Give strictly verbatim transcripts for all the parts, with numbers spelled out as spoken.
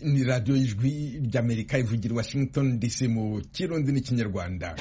ni radiyo y'ijwi ry'Amerika ivugira Washington D C mu Kirundi n'ikinyarwanda.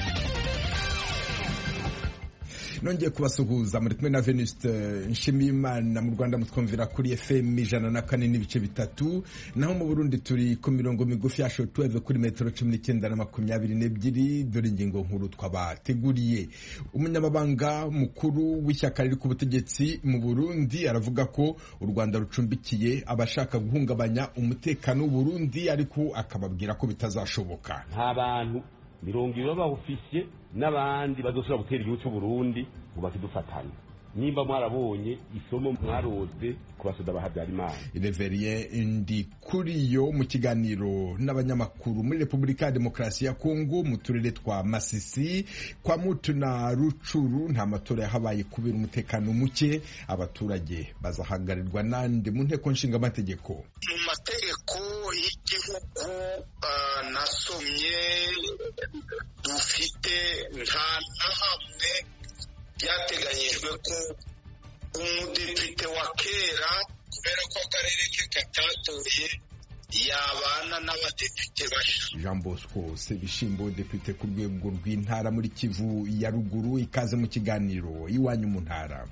Nongeye kubasuhuza muri kumwe na Venuste Nshimiyimana. Mu Rwanda mutwumvira kuri F M ijana na kane n'ibice bitatu, naho mu Burundi turi ku mirongo migufi ya shortwave kuri metero cumi n'icyenda na makumyabiri n'ebyiri. Dore ingingo nkuru twabateguriye. Umunyamabanga mukuru w'ishyaka riri ku butegetsi mu Burundi aravuga ko u Rwanda rucumbikiye abashaka guhungabanya umutekano w'u Burundi, ariko akababwira ko bitazashoboka. Nta bantu mirongo ibiri b'abofisiye n'abandi bazosubira gutera igihugu cy'u Burundi ngo bakidufatanye. Nimba mwarabonye isomo mwarose ku basoda bahabyarimana. Reverie Ndikuriyo mu kiganiro n'abanyamakuru muri Repubulika ya Demokarasi ya Kongo mu turere twa Masisi, kwa Mutu na Rucuru nta matora yahabaye kubera umutekano muke. Abaturage bazahagarirwa nande mu nteko nshinga amategeko. Mu mategeko y'igihugu uh, nasomye dufite nta na hamwe byateganyijwe ko umudepite wa kera kubera ko akarere ke katatoye yabana n'abadepite basha. Jean Bosco Sebishimbo, depite ku rwego rw'intara muri Kivu ya ruguru, ikaze mu kiganiro iwanyu mu ntara.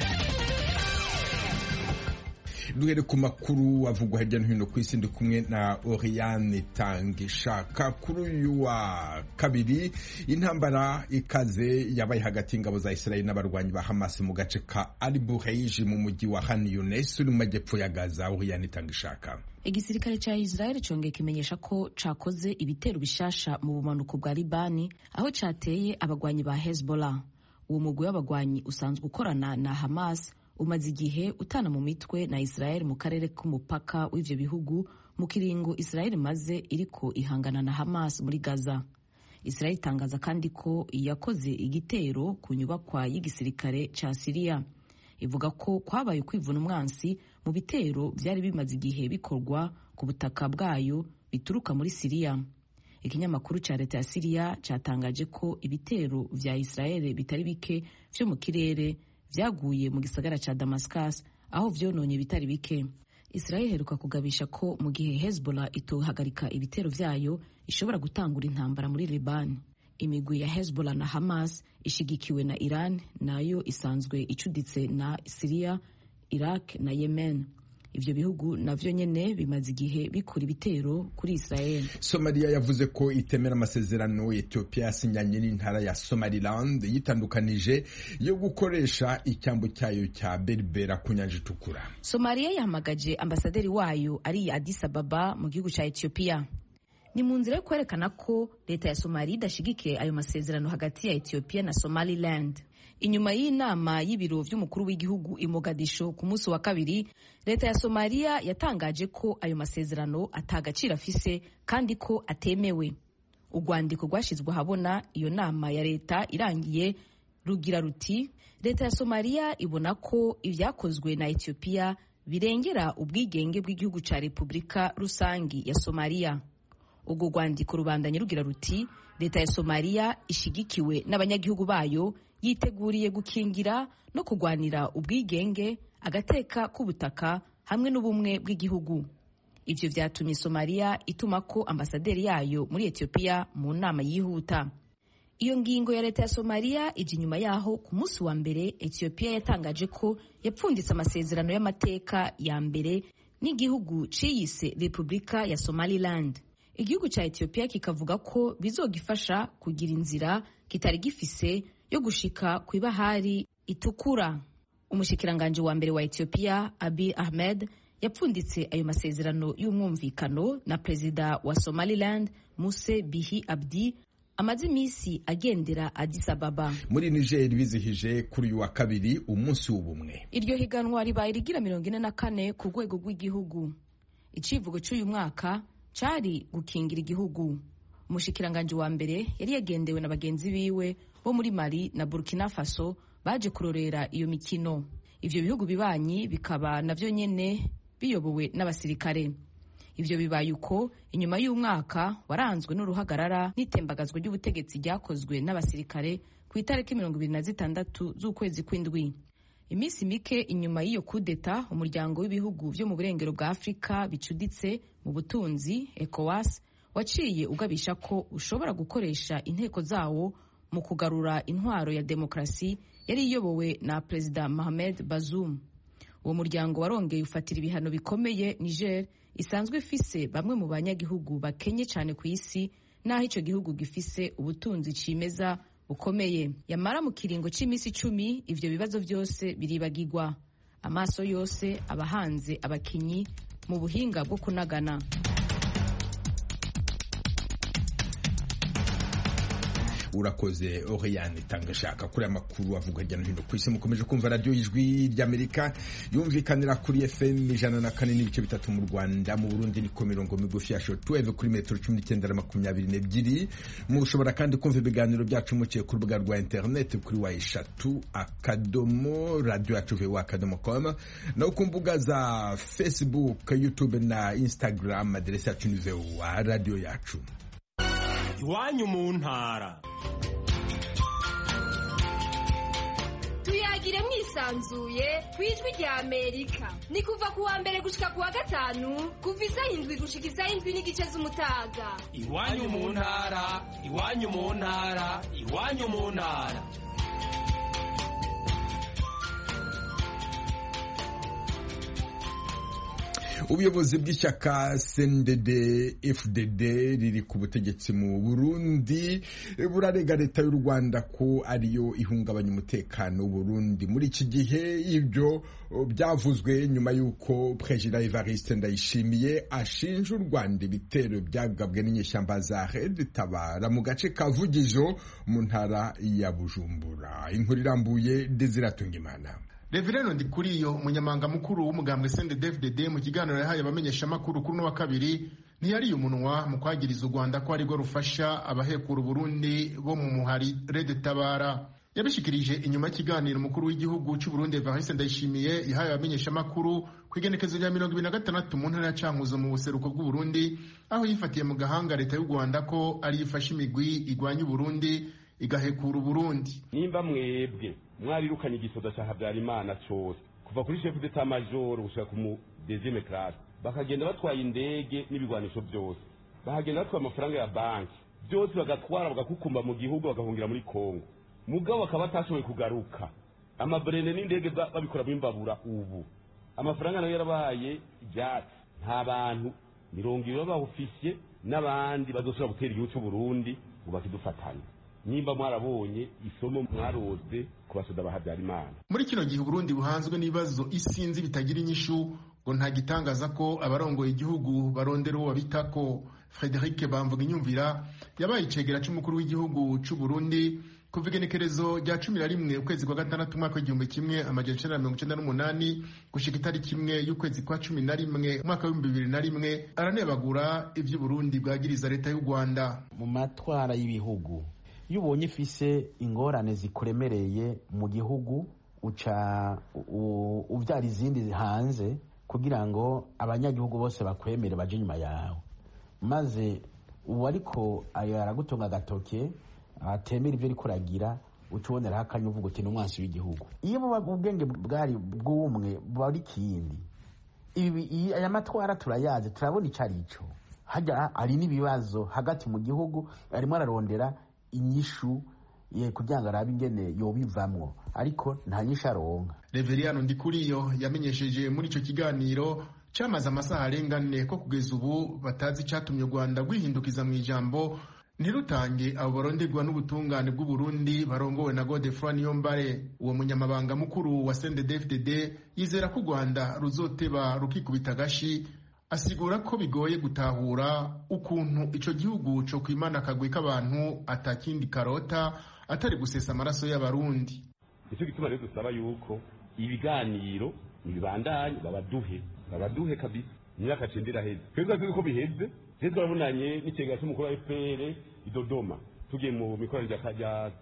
Duhere ku makuru avugwa hirya no hino ku isi, ndi kumwe na Oriane Tangishaka. Kuri uyu wa kabiri intambara ikaze yabaye hagati y'ingabo za Israel n'abarwanyi ba Hamas mu gace ka Al Bureij mu mujyi wa Khan Younis uri mu majyepfo ya Gaza. Oriane Tangishaka. Igisirikare cha Israel congeye kimenyesha ko cakoze ibitero bishasha mu bumanuko bwa Libani, aho cateye abagwanyi ba Hezbollah. Uwo mugwi w'abagwanyi usanzwe ukorana na Hamas umaze igihe utana mu mitwe na Israel mu karere k'umupaka w'ivyo bihugu, mu kiringo Israel maze iriko ihangana na Hamas muri Gaza. Israel itangaza kandi ko yakoze igitero ku nyubakwa y'igisirikare ca Syria. Ivuga ko kwabaye kwivuna umwansi mu bitero vyari bimaze igihe bikorwa ku butaka bwayo bituruka muri Syria. Ikinyamakuru ca leta ya Syria catangaje ko ibitero vya Israel bitari bike vyo mu kirere vyaguye mu gisagara ca Damascus, aho vyononye bitari bike. Israel heruka kugabisha ko mu gihe Hezbollah itohagarika ibitero vyayo ishobora gutangura intambara muri Liban. Imigwi ya Hezbollah na Hamas ishigikiwe na Iran, nayo isanzwe icuditse na Syria, Iraq na Yemen. Ivyo bihugu navyo nyene bimaze igihe bikora ibitero kuri Israel. Somalia yavuze ko itemera amasezerano Ethiopia yasinyanye n'intara ya Somaliland yitandukanije yo gukoresha icyambo cyayo cya Berbera ku nyanja itukura. Somalia yahamagaje ambasaderi wayo ari Addis Ababa mu gihugu cya Ethiopia. Ni mu nzira yo kwerekana ko leta ya Somalia idashigikiye ayo masezerano hagati ya Ethiopia na Somaliland. Inyuma y'inama y'ibiro vy'umukuru w'igihugu i Mogadisho ku munsi wa kabiri, leta ya Somalia yatangaje ko ayo masezerano atagaciro afise kandi ko atemewe. Urwandiko rwashizwe habona iyo nama ya leta irangiye rugira ruti: leta ya Somalia ibona ko ivyakozwe na Ethiopia birengera ubwigenge bw'igihugu ca Republika Rusangi ya Somalia. Ubwo rwandiko rubandanye rugira ruti: leta ya Somalia ishigikiwe n'abanyagihugu bayo yiteguriye gukingira no kugwanira ubwigenge, agateka k'ubutaka hamwe n'ubumwe bw'igihugu. Ivyo vyatumye Somalia ituma ko ambasaderi yayo muri Ethiopia mu nama yihuta. Iyo ngingo ya leta ya Somalia ije nyuma yaho ku munsi wa mbere Ethiopia yatangaje ko yapfunditse amasezerano y'amateka ya mbere n'igihugu ciyise Republika ya Somaliland. Igihugu ca Ethiopia kikavuga ko bizogifasha kugira inzira kitari gifise yo gushika kw'ibahari itukura. Umushikiranganje wa mbere wa Ethiopia Abiy Ahmed yapfunditse ayo masezerano y'umwumvikano na prezida wa Somaliland Muse Bihi Abdi amaze imisi agendera Addis Ababa. Muri Niger bizihije kuri uyu wa kabiri umunsi w'ubumwe. Iryo higanwa ribaye rigira mirongo ine na kane ku rwego rw'igihugu. Icivugo cy'uyu mwaka cari gukingira igihugu. Umushikiranganje wa mbere yari yagendewe na bagenzi biwe bo muri Mali na Burkina Faso baje kurorera iyo mikino. Ivyo bihugu bibanyi bikaba navyo nyene biyobowe n'abasirikare. Ivyo bibaye uko inyuma y'umwaka waranzwe n'uruhagarara n'itembagazwa ry'ubutegetsi ryakozwe n'abasirikare ku itariki mirongo ibiri na zitandatu z'ukwezi kw'indwi. iminsi mike inyuma y'iyo kudeta umuryango w'ibihugu vyo mu burengero bwa Afurika bicuditse mu butunzi ECOWAS waciye ugabisha ko ushobora gukoresha inteko zawo mu kugarura intwaro ya demokrasi yari iyobowe na Perezida Mohamed Bazoum. Uwo muryango warongeye ufatira ibihano bikomeye Niger isanzwe ifise bamwe mu banyagihugu bakenye cyane ku isi, naho ico gihugu gifise ubutunzi cimeza bukomeye. Yamara mu kiringo c'imisi icumi ivyo bibazo vyose biribagirwa, amaso yose abahanze abakinyi mu buhinga bwo kunagana. Urakoze Oriane Tangashaka kuri amakuru avuga hirya no hino ku isi. Mukomeje kumva radio y'ijwi ry'Amerika yumvikanira kuri F M ijana na kane n'ibice bitatu mu Rwanda, mu Burundi ni ko mirongo migufi ya shortwave kuri metero cumi n'icyenda na makumyabiri n'ebyiri. Mushobora kandi kumva ibiganiro byacu muciye ku rubuga rwa internet kuri wa eshatu akadomo radio yacu v akadomo com, no ku mbuga za Facebook, YouTube na Instagram. Aderesi yacu ni wa radio yacu. Iwanyu mu ntara. Tuyagire mwisanzuye kwijwi rya Amerika. Ni kuva kuwa mbere gushika kuwa gatanu kuva isaha indwi gushika isaha indwi n'igice z'umutaga. Iwanyu mu ntara, iwanyu mu ntara, iwanyu mu ntara. Ubuyobozi bw'ishyaka C N D D F D D riri ku butegetsi mu Burundi burarega leta y'u Rwanda ko ariyo ihungabanya umutekano w'u Burundi muri iki gihe. Ibyo byavuzwe nyuma y'uko Perezida Evariste Ndayishimiye ashinja u Rwanda ibitero byagabwe n'inyeshyamba za Red Tabara mu gace ka Vugizo mu ntara ya Bujumbura. Inkuru irambuye Desire Tungimana. Reverendo Ndikuriyo umunyamanga mukuru w'umugambwe C N D D F D D mu kiganiro yahaye abamenyesha makuru kuri no wa kabiri ntiyari umunwa mu kwagiriza u Rwanda ko ari rwo rufasha abahekura Burundi bo mu muhari Red Tabara. Yabishikirije inyuma y'ikiganiro mukuru w'igihugu cy'u Burundi Evariste Ndayishimiye yahaye abamenyesha makuru kwigenekezo rya mirongo ibiri na gatandatu mu ntara ya Cankuzo mu buseruko bw'u Burundi, aho yifatiye mu gahanga leta y'u Rwanda ko ari ifasha imigwi igwanya u Burundi igahekura Burundi. Nimba mwebwe mwarirukanye igisoda cya Habyarimana cyose kuva kuri chef d'état major gushika ku deuxième classe, bakagenda batwaye indege n'ibigwanisho byose, bahagenda batwaye amafaranga ya banki byose, bagatwara bagakukumba mu gihugu bagahungira muri Kongo, mugabo bakaba batashoboye kugaruka. Amabrene n'indege babikora bimbabura. Ubu amafaranga nayo yarabaye ibyatsi. Nta bantu mirongo ibiri b'abofisiye n'abandi bazosubira gutera igihugu cy'u Burundi ngo bakidufatanye. Nimba mwarabonye isomo mwarose ku basoda ba Habyarimana. Muri kino gihe Burundi buhanzwe n'ibibazo isinzi bitagira inyishu, ngo nta gitangaza ko abarongoye igihugu barondera uwo bitako. Frederic Bamvuga Inyumvira yabaye icegera c'umukuru w'igihugu c'u Burundi kuva igenekerezo rya cumi na rimwe ukwezi kwa gatandatu umwaka w'igihumbi kimwe amajana icenda na mirongo icenda n'umunani gushika itariki imwe y'ukwezi kwa cumi na rimwe umwaka w'ibihumbi bibiri na rimwe aranebagura ivyo Burundi bwagiriza leta y'u Rwanda. Mu matwara y'ibihugu iyo ubonye ifise ingorane zikuremereye mu gihugu uca uvyara izindi hanze kugira ngo abanyagihugu bose bakwemere baje nyuma yawe, maze uwo ariko aragutunga agatoke atemera ivyo ariko uragira ucubonera hakanya uvuga uti n'umwansi w'igihugu. Iyo ubwenge bwari bw'umwe bari kindi ibi aya matwara turayazi, turabona icari ico hajya ari n'ibibazo hagati mu gihugu, arimo ararondera inyishu ye kugira ngo arabe ingene yobivamwo, ariko nta nyishu aronka. Reverendo Ndikuriyo yamenyesheje muri ico kiganiro cyamaze amasaha arengane ko kugeza ubu batazi icatumye u Rwanda rwihindukiza mu ijambo ntirutange abo baronderwa n'ubutungane bw'u Burundi barongowe na Godefroid Niyombare. Uwo munyamabanga mukuru wa C N D D F D D yizera ko u Rwanda ruzoteba rukikubita agashi, asigura ko bigoye gutahura ukuntu ico gihugu co kwimana akagwi k'abantu atakindi karota atari gusesa amaraso y'abarundi. Icyo gituma rero dusaba yuko ibiganiro nibibandanye, babaduhe babaduhe kabisa. Imyaka cendera heze twebwe tuzi ko biheze. Twebwe turabonanye n'icegera cy'umukuru wa F P R i Dodoma tugiye mu mikoranire ya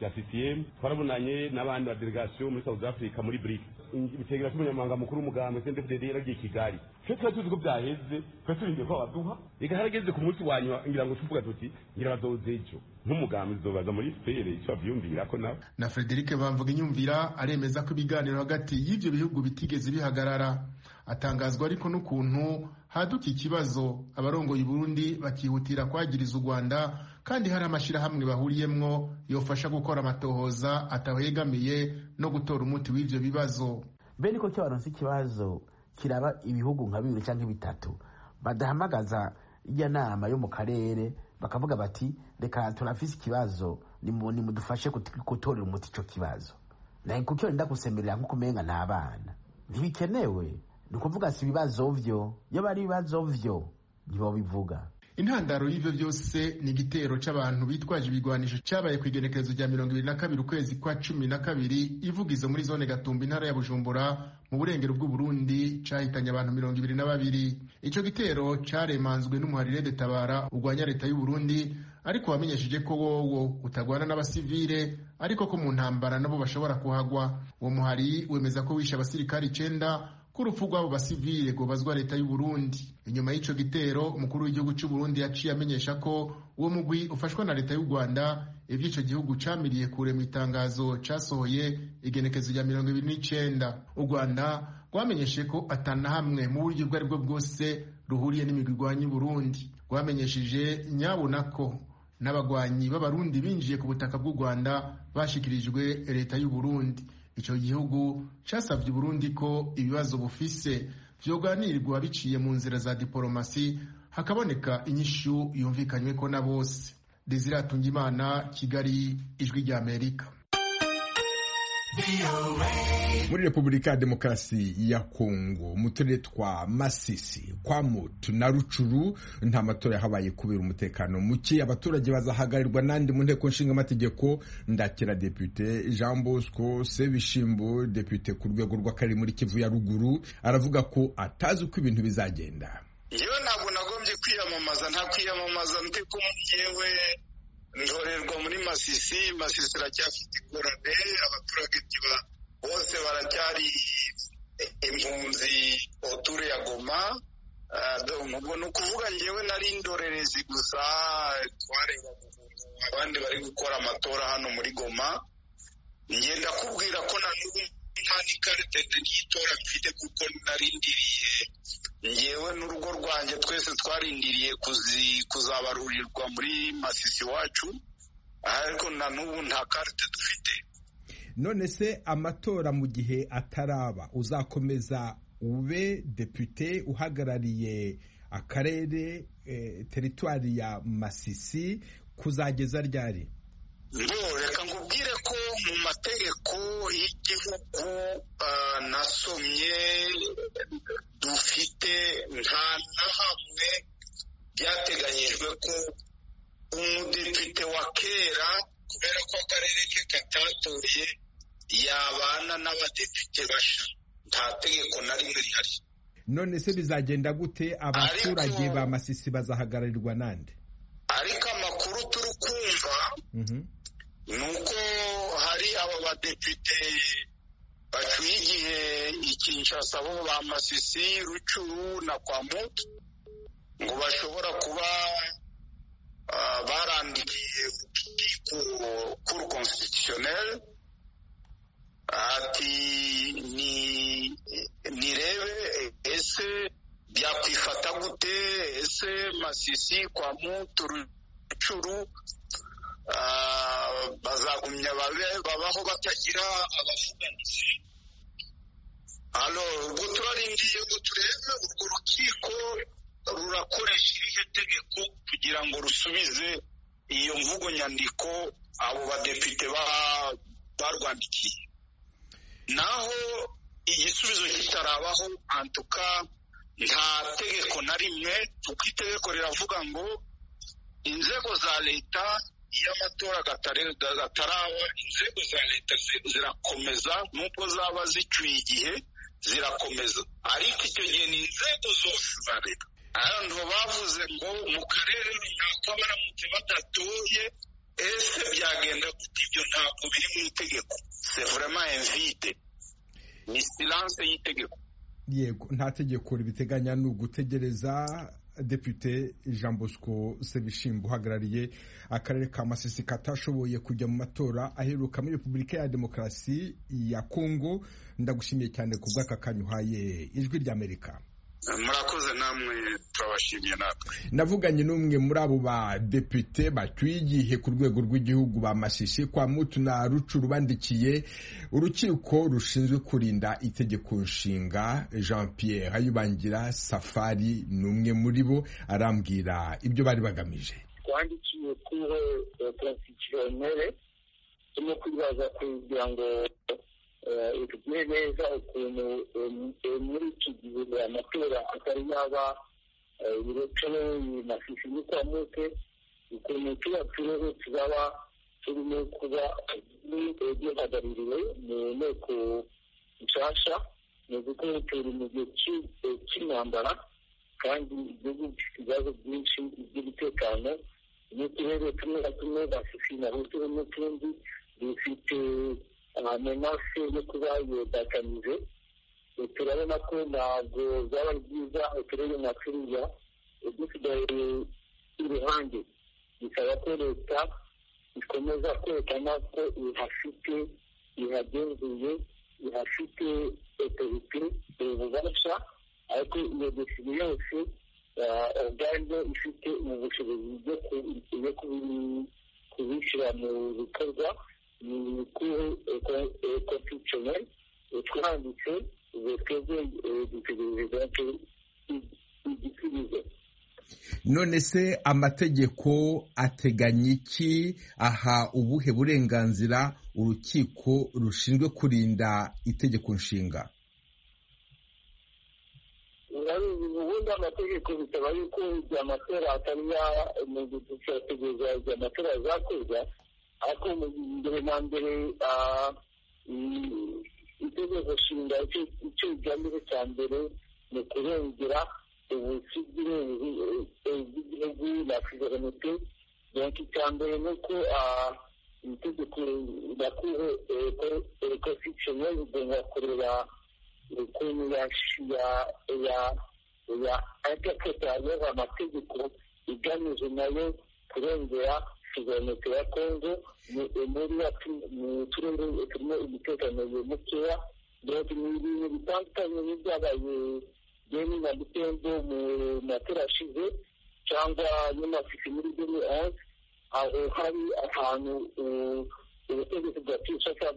rya C C M twarabonanye n'abandi ba delegation muri South Africa muri B R I C ibitegera cy'umunyamabanga mukuru w'umugambwe C N D F D D yaragiye Kigali cyo twatuzi ko byaheze twe turindiye ko baduha ega harageze ku munsi wanywa ngira ngo tuvuga tuti ngira badozejo nk'umugambi zobaza muri fere cyo byumvira ko nawe na Frederic Bamvuga inyumvira aremeza ko ibiganiro hagati y'ivyo bihugu bitigeze bihagarara. Atangazwa ariko n'ukuntu haduka ikibazo abarongoye Burundi bakihutira kwagiriza u Rwanda kandi hari amashirahamwe bahuriyemwo yofasha gukora amatohoza atahegamiye no gutora umuti w'ivyo bibazo. Bene ko cyabaronse ikibazo kiraba ibihugu nka bibiri cyangwa bitatu badahamagaza iya nama yo mu karere bakavuga bati reka turafise ikibazo ni mudufashe gutorera umuti ico kibazo. Na kuko nda kusemerera nko kumenga n'abana ntibikenewe nukuvuga si ibibazo vyo yo bari ibibazo vyo nibo bivuga. Intandaro y'ivyo byose ni igitero c'abantu bitwaje ibigwanisho cabaye kwigenekerezo rya mirongo ibiri na kabiri ukwezi kwa cumi na kabiri ivugizo muri zone Gatumba intara ya Bujumbura mu burengero bw'u Burundi cahitanye abantu mirongo ibiri na babiri. Ico gitero caremanzwe n'umuharire de Tabara ugwanya leta y'u Burundi ariko wamenyesheje ko wowo utagwana n'abasivile ariko ko mu ntambara nabo bashobora kuhagwa. Uwo muhari wemeza ko wishe abasirikari icenda kurupfu rw'abo basivile gobazwa leta y'u Burundi. Inyuma y'ico gitero umukuru w'igihugu cy'u Burundi yaciye amenyesha ko uwo mugwi ufashwa na leta y'u Rwanda ivy'ico gihugu camiriye kure mu itangazo casohoye igenekezo rya mirongo ibiri n'icenda. U Rwanda rwamenyeshe ko atana hamwe mu buryo bwari bwo bwose ruhuriye n'imigwi igwanya Burundi. Rwamenyesheje nyabona ko n'abagwanyi b'abarundi binjiye ku butaka bw'u Rwanda bashikirijwe leta y'u Burundi. Ico gihugu casavye Burundi ko ibibazo bufise vyoganirwa biciye mu nzira za diplomasi hakaboneka inyishu yumvikanywe ko na bose. Desire Atungimana, Kigali, Ijwi rya Amerika. Muri Repubulika ya Demokarasi ya Kongo mu turere twa Masisi, Kwamutu na Rucuru nta matora yahabaye kubera umutekano muke. Abaturage bazahagarirwa nandi mu nteko nshinga amategeko. Ndakira Depute Jean Bosco Sebishimbo, Depute ku rwego rw'akarere muri Kivu ya Ruguru, aravuga ko atazi uko ibintu bizagenda. Yewe ntabwo nagombye kwiyamamaza, nta kwiyamamaza ndiko yewe ndorerwa muri Masisi. Masisi iracyafite ingorane, abaturage bose baracyari impunzi oture ya Goma. Ubwo ni ukuvuga ngewe nari indorerezi gusa, twareba abandi bari gukora amatora hano muri Goma. Ngenda kubwira ko na n'ubu nta n'ikarite y'itora mfite kuko narindiriye ngewe n'urugo rwanjye twese twarindiriye kuzabarurirwa muri Masisi wacu, ariko na n'ubu nta karite dufite. None se amatora mu gihe ataraba uzakomeza ube depute uhagarariye akarere eh, teritwari ya Masisi kuzageza ryari? Ngo reka ngubwire ko mu mategeko y'igihugu uh, nasomye dufite nta na hamwe byateganyijwe ko umudepite wa kera kubera ko akarere ke katatoye yabana n'abadepite basha. Nta tegeko na rimwe rihari. None se bizagenda gute? Abaturage ba Masisi bazahagararirwa nande? Ariko amakuru turi kumva mm-hmm. nuko hari abo badepite bacuye igihe ikinshasa bo ba Masisi, Rucuru na Kwamutu ngo bashobora kuba uh, barandikiye urukiko cour constitutionnel ati ni nirebe ese byakwifata gute, ese Masisi, Kwamutu, Rucuru Uh, bazagumya babaho batagira abavuganizi. Alo ubwo turarindiye ngo turebe urwo rukiko rurakoresha irihe tegeko kugira ngo rusubize iyo mvugo nyandiko abo badepite barwandikiye. Naho igisubizo kitarabaho, antuka nta tegeko na rimwe, kuko itegeko riravuga ngo inzego za leta iyo amatora gataraba inzego za leta zirakomeza, nubwo zaba zicuye igihe zirakomeza, ariko icyo gihe ni inzego zose za leta. Abantu bavuze ngo mu karere runaka baramutse badatoye ese byagenda gute? Ibyo ntabwo biri mu itegeko, c'est vraiment invite, ni silence y'itegeko. Yego, nta tegeko ribiteganya, ni ugutegereza. Depute Jean Bosco Sebishimbo uhagarariye akarere ka Masisi katashoboye kujya mu matora aheruka muri Repubulika ya Demokarasi ya Kongo, ndagushimiye cyane ku bw'aka kanya uhaye Ijwi ry'Amerika. Murakoze namwe, turabashimiye natwe. Navuganye n'umwe muri abo ba depute batuye igihe ku rwego rw'igihugu ba Masisi kwa Mutu na Rucuru bandikiye urukiko rushinzwe kurinda itegeko nshinga. Jean Pierre Hayubangira Safari n'umwe muri bo arambwira ibyo bari bagamije. Twandikiye kuri constitutionnel no kwibaza kugira ngo ikugire neza ukuntu muri iki gihe amatora atari yaba urukero Masisi ni kwa Mutu, ukuntu tuba turere tuzaba turimo kuba duhagarariwe mu nteko nshasha, ni uko turi mu gihe cy'intambara kandi igihugu gifite ibibazo byinshi by'umutekano. N'uturere tumwe na tumwe Masisi na Rucuru n'utundi dufite amenase yo kuba yodakanize. Turabona ko ntabwo byaba byiza uturere nka turiya dusigaye iruhande. Bisaba ko leta ikomeza kwerekana ko ihafite, ihagenzuye, ihafite autorité, ububasha, ariko iyo dosiye yose ubwanyo ifite ubushobozi bwo kubishyira mu bikorwa. Ni kuri constitutionnel twanditse, ubu twebwe dutegereje igisubizo. None se amategeko ateganya iki? Aha ubuhe burenganzira urukiko rushinzwe kurinda itegeko nshinga? Ubundi amategeko bisaba yuko amatora atari mu gutegereza amatora azakorwa, ariko mbere na mbere itegeko nshinga icyo igamije cya mbere ni ukurengera ubusigire bw'igihugu na souveraineté. Donc icya mbere ni uko itegeko nakuru constitutionnel rigomba kureba ukuntu ya interprétation amategeko igamije nayo kurengera souveraineté ya Congo muri turere turimo umutekano mukeya. Donc ni ibintu bitandukanye n'ibyabaye deni na Butembo mu matora ashize cyangwa n'Amasisi muri deni onze, aho hari ahantu ubutegetsi bwa Kinshasa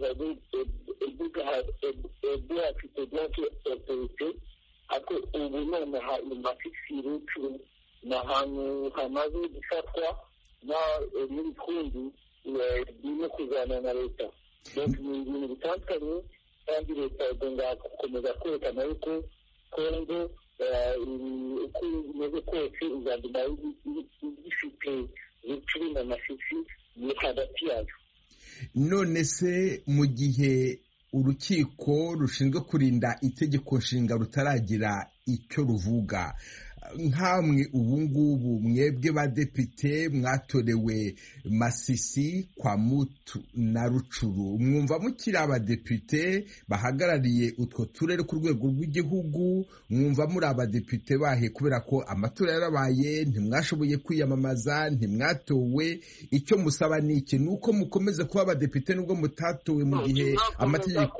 bwafite donc autorité, ariko ubu nonaha Masisi Rucuru ni ahantu hamaze gufatwa n'ibikundi birimo kuzana na leta. Donc ni ibintu bitandukanye kandi leta igomba gukomeza kwerekana yuko Kongo uko imeze kose uzaguma ifite Rucuru na Masisi ni hagati yayo. None se mu gihe urukiko rushinzwe kurinda itegeko nshinga rutaragira icyo ruvuga, nkamwe ubu ngubu mwebwe badepite mwatorewe Masisi kwa Mutu na Rucuru, mwumva mukiri abadepite bahagarariye utwo turere ku rwego rw'igihugu? Mwumva muri abadepite bahe? Kubera ko amatora yarabaye, ntimwashoboye kwiyamamaza, ntimwatowe. Icyo musaba ni iki? Ni uko mukomeze kuba abadepite nubwo mutatowe mu gihe amategeko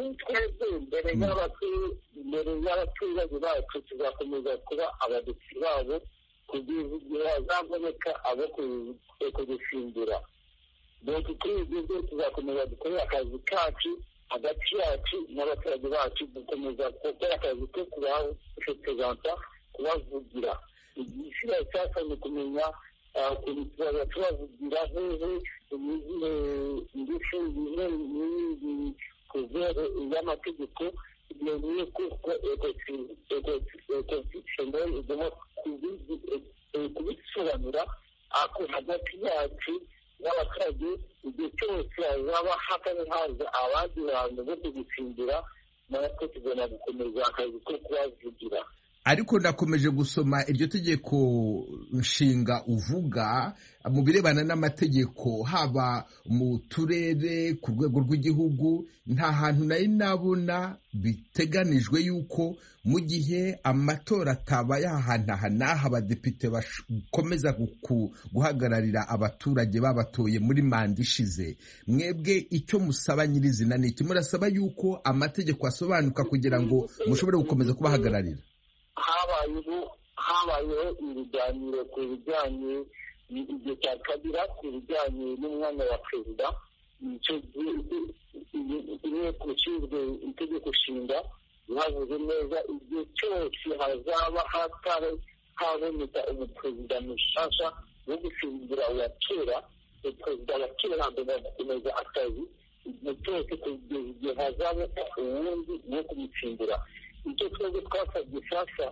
mbere y'abaturage bacu tuzakomeza kuba abadepite babo kugeza igihe hazaboneka abo kudusimbura. Donc kuri ibyo byose tuzakomeza dukore akazi kacu hagati yacu n'abaturage bacu, dukomeza gukora akazi ko kubarepresenta, kubavugira. Igisigaye cyose ni kumenya ukuntu tuzaza tubavugira hehe, izihe ingufu, izihe n'ibindi kuvere y'amategeko. Bienvenue kuko constitutionnel igomba kubisobanura, ariko hagati yacu n'abaturage igihe cyose hazaba hatari haza abandi bantu bo kudutsindira, natwe tugomba gukomeza akazi ko kubavugira. ariko nakomeje gusoma iryo tegeko nshinga uvuga mu birebana n'amategeko haba mu turere ku rwego rw'igihugu nta hantu nari nabona biteganijwe yuko mu gihe amatora ataba yahanahana abadepite bakomeza guhagararira abaturage babatoye muri manda ishize. Mwebwe icyo musaba nyirizina ni iki? Murasaba yuko amategeko asobanuka kugira ngo mushobore gukomeza kubahagararira? habayeho habayeho ibiganiro ku bijyanye igihe cya kabira ku bijyanye n'umwanya wa perezida. icyo inteko ishinzwe itegeko nshinga yavuze neza igihe cyose hazaba haboneka umuperezida mushasha wo gusimbura uwa kera, perezida wa kera ntabwo yakomeza akazi igihe cyose kugeza igihe hazabona uwundi wo kumusimbura. icyo twebwe twasabye sasa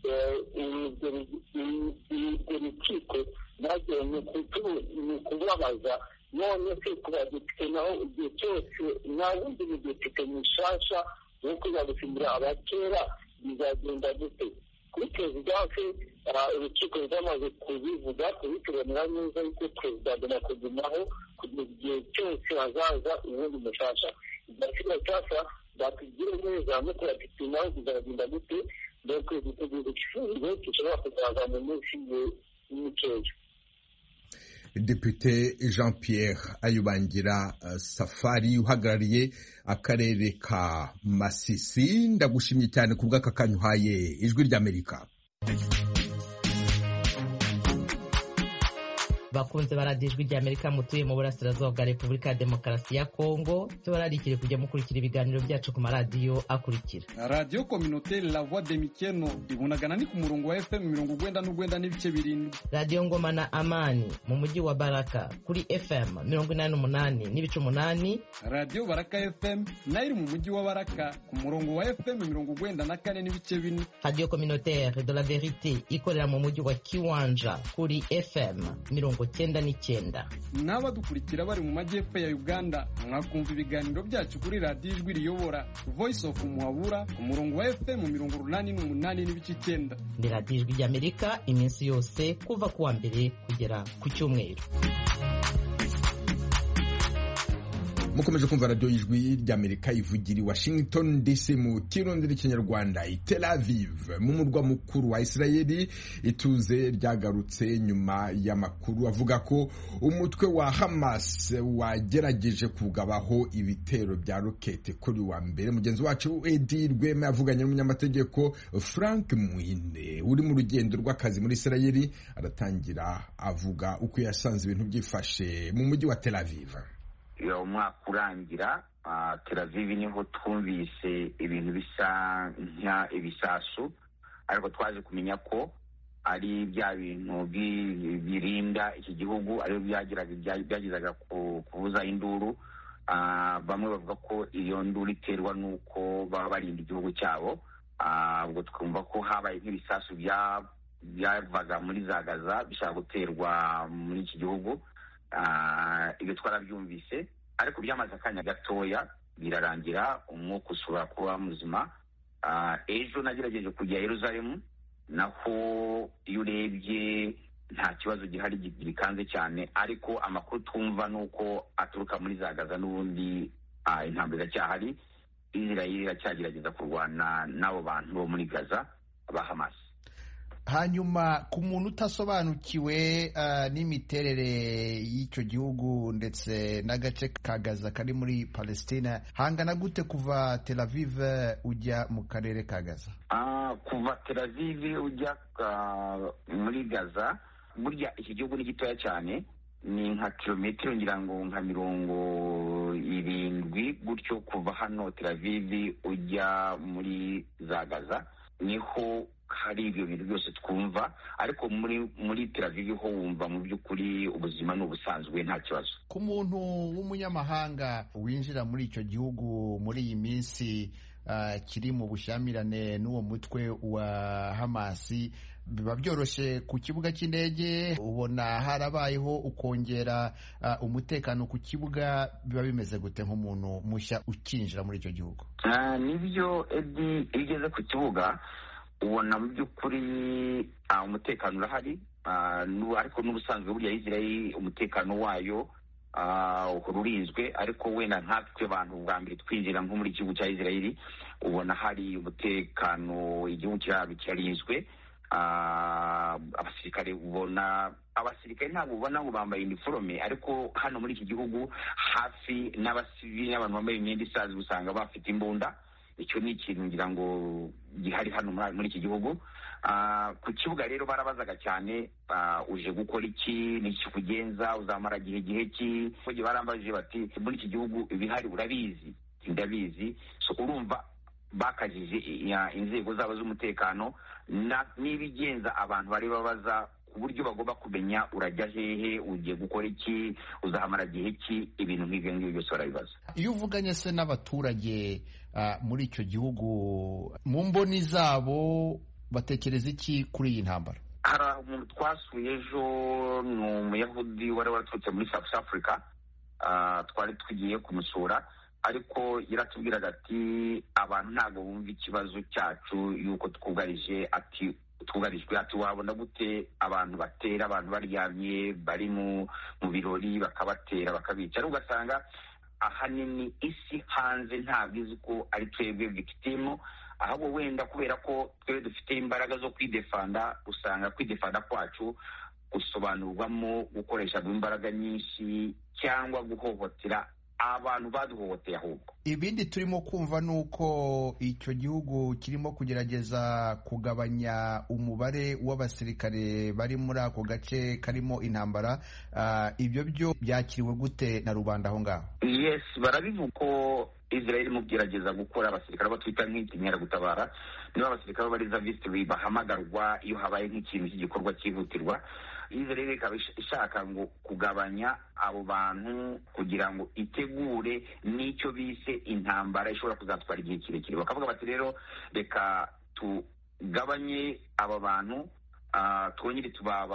urwo rukiko naryo ni ukubabaza none se ku badepite naho igihe cyose nta wundi mudepite mushasha wo kuza gusimbura abakera bizagenda gute? kuri perezidanse urukiko rwamaze kubivuga kubisobanura neza yuko perezida agomba kugumaho kugeza igihe cyose hazaza uwundi mushasha. igasiga sasa batugire neza no ku badepite naho bizagenda gute? donc dutegereje igifungo gishobora kuzaza mu minsi mikeya. Depite Jean Pierre Ayubangira Safari uhagarariye akarere ka Masisi, ndagushimye cyane ku bw'aka kanya uhaye Ijwi ry'Amerika. bakunze baradiyo Ijwi ry'Amerika mutuye mu burasirazuba bwa Repubulika ya Demokarasi ya Kongo, tubararikire kujya mukurikira ibiganiro byacu ku maradiyo akurikira: Radio Communautaire La Voix de Mikeno ibunagana ni ku murongo wa F M mirongo urwenda n'urwenda n'ibice birindwi. Radio Ngoma na Amani mu mujyi wa Baraka kuri F M mirongo inani n'umunani n'ibice umunani. Radio Baraka F M nayo mu mujyi wa Baraka ku murongo wa F M mirongo urwenda na kane n'ibice bine. Radio Communautaire de la Verite ikorera mu mujyi wa Kiwanja kuri F M mirongo cyenda n'icyenda. N'abadukurikira bari mu majyepfo ya Uganda mwakumva ibiganiro byacu kuri radiyo Ijwi riyobora Voice of Muhabura ku murongo wa F M mirongo urunani n'umunani n'ibice icyenda. Ni radiyo Ijwi ry'Amerika iminsi yose kuva ku wa mbere kugera ku cyumweru. mukomeje kumva radiyo y'Ijwi ry'Amerika ivugira i Washington D C mu kirundi n'ikinyarwanda. i Tel Aviv mu murwa mukuru wa Israeli ituze ryagarutse nyuma y'amakuru avuga ko umutwe wa Hamas wagerageje kugabaho ibitero bya rokete kuri wa mbere. Mugenzi wacu Edi Rwema yavuganye n'umunyamategeko Frank Mwine uri mu rugendo rw'akazi muri Israeli, aratangira avuga uko yasanze ibintu byifashe mu mujyi wa Tel Aviv. umwaka urangira Tel Aviv niho twumvise ibintu bisa nka ibisasu, ariko twaje kumenya ko ari bya bintu birinda iki gihugu ari byagizaga kubuza induru. Bamwe bavuga ko iyo nduru iterwa n'uko baba barinda igihugu cyabo. Ubwo twumva ko habaye nk'ibisasu byavaga muri za Gaza bishaka guterwa muri iki gihugu. Ibyo twarabyumvise, ariko byamaze akanya gatoya birarangira, umwuka usubira kuba muzima. Ejo nagerageje kujya Yerusalemu, naho iyo urebye nta kibazo gihari gikanze cyane, ariko amakuru twumva nuko aturuka muri za Gaza n'ubundi intambara iracyahari. Israel iracyagerageza kurwana n'abo bantu bo muri Gaza ba Hamas. Hanyuma ku muntu utasobanukiwe uh, n'imiterere y'icyo gihugu ndetse n'agace ka Gaza kari muri Palestina, hangana gute kuva Tel Aviv ujya mu karere ka Gaza? Ah, kuva Tel Aviv ujya uh, muri Gaza, burya iki gihugu ni gitoya cyane, ni nka kilometero ngira ngo nka mirongo irindwi gutyo kuva hano Tel Aviv ujya muri za Gaza, niho hari ibyo bintu byose twumva. Ariko muri muri Tel Aviv ho wumva mu by'ukuri ubuzima n'ubusanzwe nta kibazo. Ku muntu w'umunyamahanga winjira muri icyo gihugu muri iyi minsi uh, kiri mu bushyamirane n'uwo mutwe wa Hamasi, biba byoroshye ku kibuga cy'indege? Ubona harabayeho ukongera uh, umutekano ku kibuga? Biba bimeze gute nk'umuntu mushya ukinjira muri icyo gihugu? Uh, nibyo Edi, igeze ku kibuga ubona mu by'ukuri umutekano urahari, ariko n'ubusanzwe burya Israel umutekano wayo ururinzwe, ariko wenda nkatwe abantu bwa mbere twinjira nko muri igihugu cya Israel ubona hari umutekano, igihugu cyabo kirarinzwe. Abasirikare ubona abasirikare ntabwo ubona ngo bambaye uniforme, ariko hano muri iki gihugu hafi n'abasivili n'abantu bambaye imyenda isanzwe usanga bafite imbunda. Icyo ni ikintu ngira ngo gihari hano muri iki gihugu. Ku kibuga rero barabazaga cyane, uje gukora iki, n'iki kugenza, uzamara gihe gihe ki. Barambajije bati muri iki gihugu ibihari urabizi? Ndabizi. So urumva bakajije inzego zabo z'umutekano n'ibigenza abantu bari babaza ku buryo bagomba kumenya urajya hehe, ugiye gukora iki, uzahamara gihe ki, ibintu nk'ibyo ngibyo byose barabibaza. Iyo uvuganye se n'abaturage muri icyo gihugu mu mboni zabo batekereza iki kuri iyi ntambara? Hari umuntu twasuye ejo, ni umuyahudi wari waraturutse muri South Africa, twari tugiye kumusura, ariko yaratubwiraga ati abantu ntabwo bumva ikibazo cyacu yuko twugarije, ati twugarijwe, ati wabona gute abantu batera abantu baryamye bari mu birori bakabatera bakabica. Ari ugasanga ahanini isi hanze ntabwo izi ko ari twebwe victime, ahubwo wenda kubera ko twebwe dufite imbaraga zo kwidefanda, usanga kwidefanda kwacu gusobanurwamo gukoresha imbaraga nyinshi cyangwa guhohotera abantu baduhohoteye. Ahubwo ibindi turimo kumva ni uko icyo gihugu kirimo kugerageza kugabanya umubare w'abasirikare bari muri ako gace karimo intambara. Uh, ibyo byo byakiriwe gute na rubanda aho ngaho? Yes, barabivuga ko Israel mu gerageza gukora abasirikare abo twita nk'inkeragutabara, niba abasirikare b'abareserviste bahamagarwa iyo habaye nk'ikintu cy'igikorwa cyihutirwa. Israel ikaba ishaka ngo kugabanya abo bantu kugira ngo itegure n'icyo bise intambara ishobora kuzatwara igihe kirekire. Bakavuga bati rero reka tugabanye aba bantu, twongere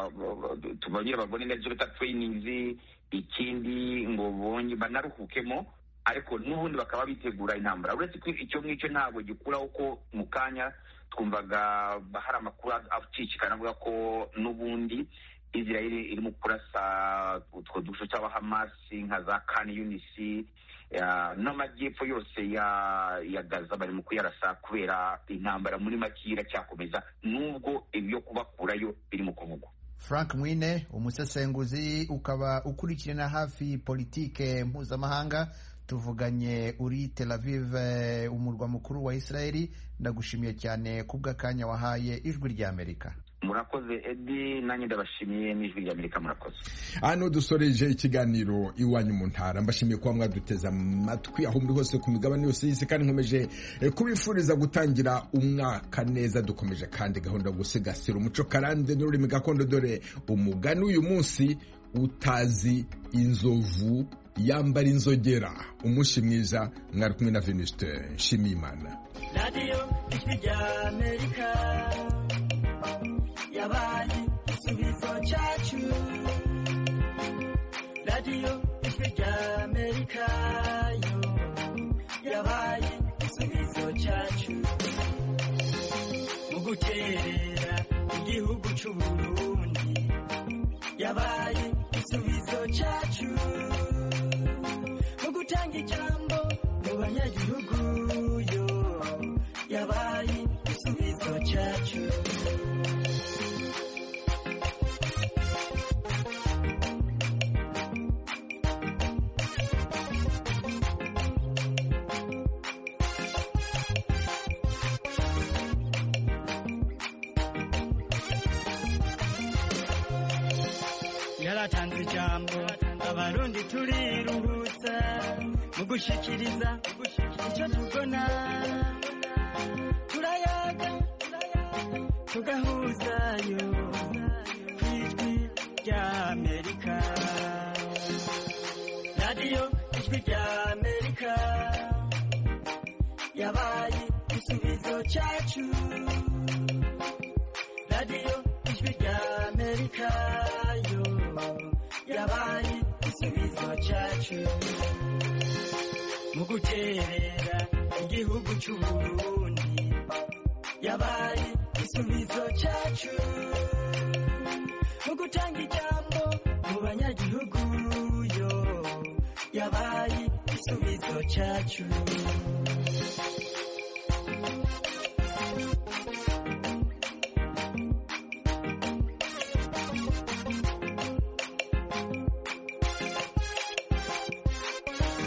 tubongere babone neza bita trainings, ikindi ngo bonye banaruhukemo, ariko n'ubundi bakaba bitegura intambara. Uretse ko icyo ngicyo ntabwo gikuraho ko mu kanya twumvaga hari amakuru acicikana avuga ko n'ubundi Israel irimo kurasa utwo duce tw'abahamasi nka za Khan Yunis n'amajyepfo yose ya ya Gaza barimo kuyarasa kubera intambara muri makira cyakomeza nubwo ibyo kubakurayo birimo kuvugwa. Frank Mwine, umusesenguzi ukaba ukurikirana hafi politike mpuzamahanga, tuvuganye uri Tel Aviv, umurwa mukuru wa Israeli. Ndagushimiye cyane kubw'akanya wahaye Ijwi ry'Amerika. Murakoze Edi, nanjye ndabashimiye n'Ijwi ry'Amerika. Murakoze. Hano dusoreje ikiganiro Iwanyu mu Ntara. Mbashimiye kuba mwaduteza amatwi aho muri hose ku migabane yose y'isi, kandi nkomeje kubifuriza gutangira umwaka neza. Dukomeje kandi gahunda yo gusigasira umuco karande n'ururimi gakondo, dore umugani uyu munsi: utazi inzovu yambara inzogera. Umunsi mwiza, mwari kumwe na Venuste Nshimiyimana. Radio Ijwi ry'Amerika yabaye igisubizo cyacu. Radio Ijwi ry'Amerika yo yabaye igisubizo cyacu mu guterera igihugu cy'u Burundi, yabaye igisubizo cyacu mu gutanga ijambo mu banyagihugu yo yabaye igisubizo cyacu. Yaratanze ijambo abarundi turiruhutsa mu gushikiriza icyo tubona, turayaga tugahuzayo ku Ijwi ry'Amerika. Radio Ijwi ry'Amerika yabaye igisubizo cyacu. Radio Ijwi ry'Amerika yo yabaye igisubizo cyacu mu guterera igihugu cy'u Burundi, yabaye igisubizo cyacu mu gutanga ijambo mu banyagihugu yo yabaye igisubizo cyacu